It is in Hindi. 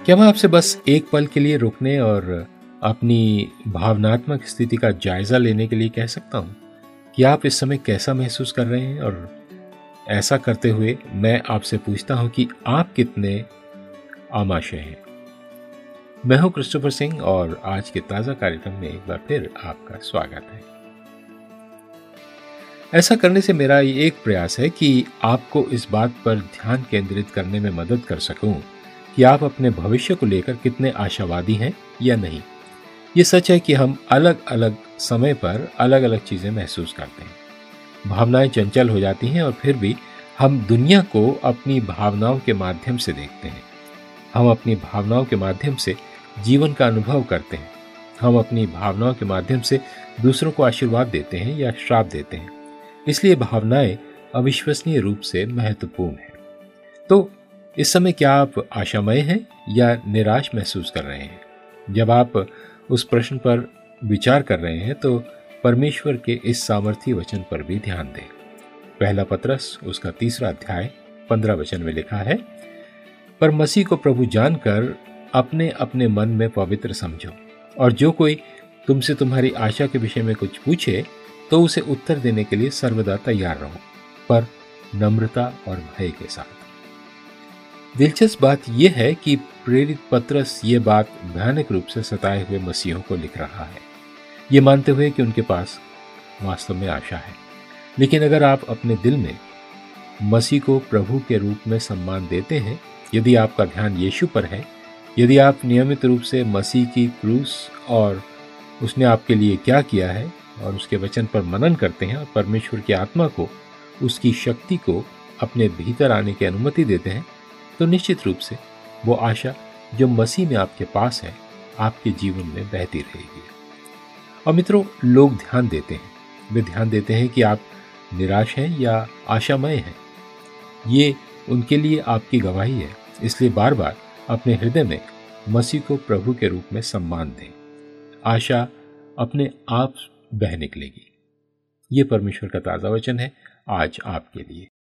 क्या मैं आपसे बस एक पल के लिए रुकने और अपनी भावनात्मक स्थिति का जायजा लेने के लिए कह सकता हूं कि आप इस समय कैसा महसूस कर रहे हैं? और ऐसा करते हुए मैं आपसे पूछता हूं कि आप कितने आमाशय हैं। मैं हूं क्रिस्टोफर सिंह और आज के ताजा कार्यक्रम में एक बार फिर आपका स्वागत है। ऐसा करने से मेरा ये एक प्रयास है कि आपको इस बात पर ध्यान केंद्रित करने में मदद कर सकूं कि आप अपने भविष्य को लेकर कितने आशावादी हैं या नहीं। ये सच है कि हम अलग अलग समय पर अलग अलग चीजें महसूस करते हैं। भावनाएं चंचल हो जाती हैं और फिर भी हम दुनिया को अपनी भावनाओं के माध्यम से देखते हैं। हम अपनी भावनाओं के माध्यम से जीवन का अनुभव करते हैं। हम अपनी भावनाओं के माध्यम से दूसरों को आशीर्वाद देते हैं या श्राप देते हैं। इसलिए भावनाएं अविश्वसनीय रूप से महत्वपूर्ण हैं। तो इस समय क्या आप आशामय हैं या निराश महसूस कर रहे हैं? जब आप उस प्रश्न पर विचार कर रहे हैं तो परमेश्वर के इस सामर्थी वचन पर भी ध्यान दें। पहला पतरस उसका 3 अध्याय 15 वचन में लिखा है, पर मसीह को प्रभु जानकर अपने अपने मन में पवित्र समझो, और जो कोई तुमसे तुम्हारी आशा के विषय में कुछ पूछे तो उसे उत्तर देने के लिए सर्वदा तैयार रहो, पर नम्रता और भय के साथ। दिलचस्प बात यह है कि प्रेरित पतरस ये बात भयानक रूप से सताए हुए मसीहों को लिख रहा है, ये मानते हुए कि उनके पास वास्तव में आशा है। लेकिन अगर आप अपने दिल में मसीह को प्रभु के रूप में सम्मान देते हैं, यदि आपका ध्यान यीशु पर है, यदि आप नियमित रूप से मसीह की क्रूस और उसने आपके लिए क्या किया है और उसके वचन पर मनन करते हैं और परमेश्वर की आत्मा को, उसकी शक्ति को अपने भीतर आने की अनुमति देते हैं, तो निश्चित रूप से वो आशा जो मसीह में आपके पास है आपके जीवन में बहती रहेगी। और मित्रों, लोग ध्यान देते हैं, वे ध्यान देते हैं कि आप निराश हैं या आशामय हैं। ये उनके लिए आपकी गवाही है। इसलिए बार बार अपने हृदय में मसीह को प्रभु के रूप में सम्मान दें। आशा अपने आप बह निकलेगी। ये परमेश्वर का ताजा वचन है आज आपके लिए।